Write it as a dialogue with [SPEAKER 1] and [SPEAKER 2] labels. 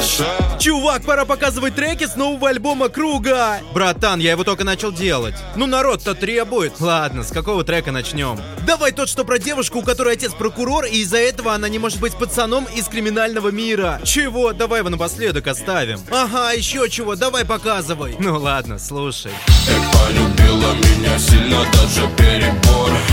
[SPEAKER 1] Чувак, пора показывать треки с нового альбома Круга. Братан, я его только начал делать. Ну народ-то требует. Ладно, с какого трека начнем? Давай тот, что про девушку, у которой отец прокурор, и из-за этого она не может быть пацаном из криминального мира. Чего? Давай его напоследок оставим. Ага, еще чего, давай показывай. Ну ладно, слушай.
[SPEAKER 2] Полюбила меня сильно, даже перебор.